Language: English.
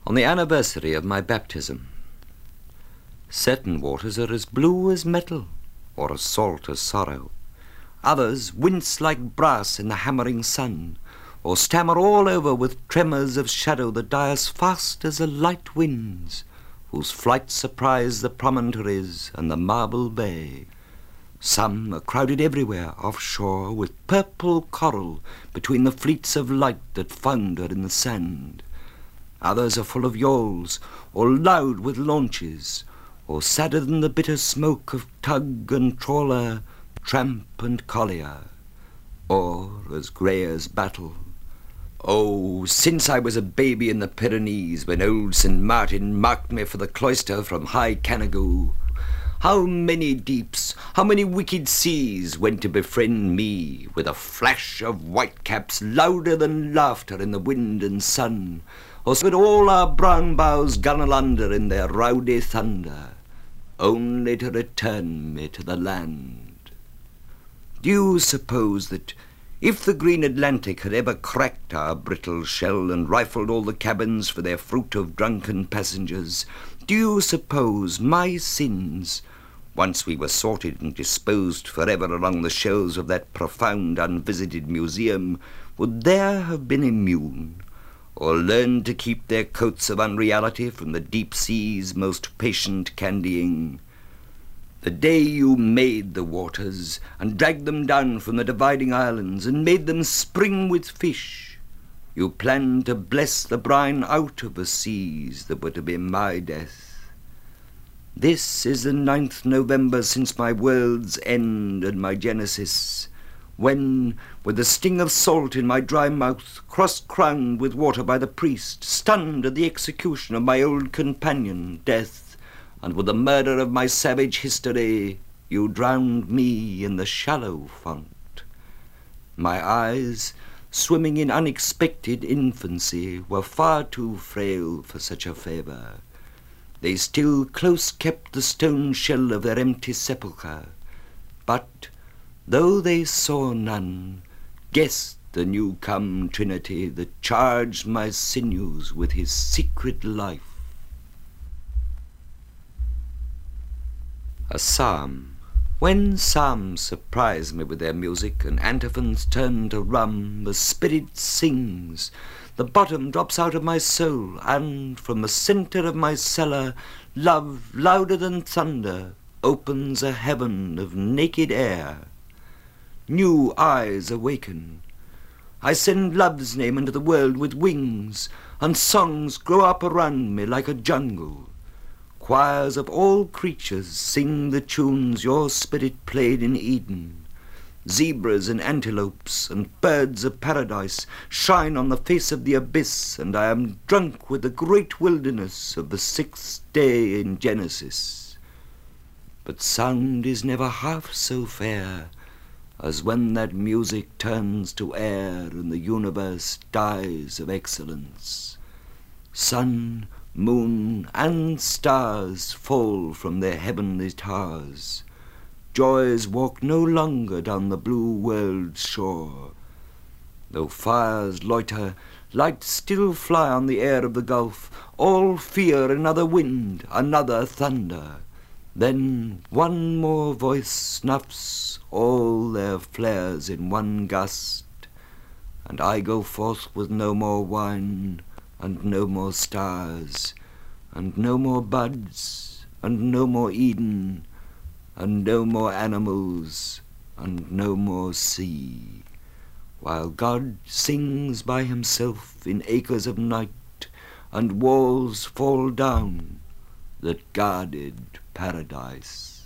On the anniversary of my baptism, certain waters are as blue as metal, or as salt as sorrow. Others wince like brass in the hammering sun, or stammer all over with tremors of shadow that die as fast as the light winds, whose flight surprise the promontories and the marble bay. Some are crowded everywhere offshore with purple coral between the fleets of light that founder in the sand. Others are full of yawls, or loud with launches, or sadder than the bitter smoke of tug and trawler, tramp and collier, or as grey as battle. Oh, since I was a baby in the Pyrenees, when old St. Martin marked me for the cloister from high Canigou, how many deeps, how many wicked seas went to befriend me with a flash of whitecaps louder than laughter in the wind and sun, or would all our brown bows gunnel under in their rowdy thunder, only to return me to the land. Do you suppose that if the green Atlantic had ever cracked our brittle shell and rifled all the cabins for their fruit of drunken passengers, do you suppose my sins, once we were sorted and disposed forever along the shelves of that profound unvisited museum, would there have been immune, or learned to keep their coats of unreality from the deep sea's most patient candying? The day you made the waters and dragged them down from the dividing islands and made them spring with fish, you planned to bless the brine out of the seas that were to be my death. This is the 9th November since my world's end and my genesis, when, with the sting of salt in my dry mouth, cross-crowned with water by the priest, stunned at the execution of my old companion, death, and with the murder of my savage history, you drowned me in the shallow font. My eyes, swimming in unexpected infancy, were far too frail for such a favour. They still close kept the stone shell of their empty sepulchre, but, though they saw none, guessed the new-come Trinity that charged my sinews with his secret life. A psalm. When psalms surprise me with their music and antiphons turn to rum, the spirit sings, the bottom drops out of my soul, and from the centre of my cellar, love, louder than thunder, opens a heaven of naked air. New eyes awaken. I send love's name into the world with wings, and songs grow up around me like a jungle. Choirs of all creatures sing the tunes your spirit played in Eden. Zebras and antelopes and birds of paradise shine on the face of the abyss, and I am drunk with the great wilderness of the 6th day in Genesis. But sound is never half so fair as when that music turns to air and the universe dies of excellence. Sun, moon, and stars fall from their heavenly towers. Joys walk no longer down the blue world's shore. Though fires loiter, lights still fly on the air of the gulf. All fear another wind, another thunder. Then one more voice snuffs all their flares in one gust, and I go forth with no more wine, and no more stars, and no more buds, and no more Eden, and no more animals, and no more sea, while God sings by himself in acres of night, and walls fall down that guarded paradise.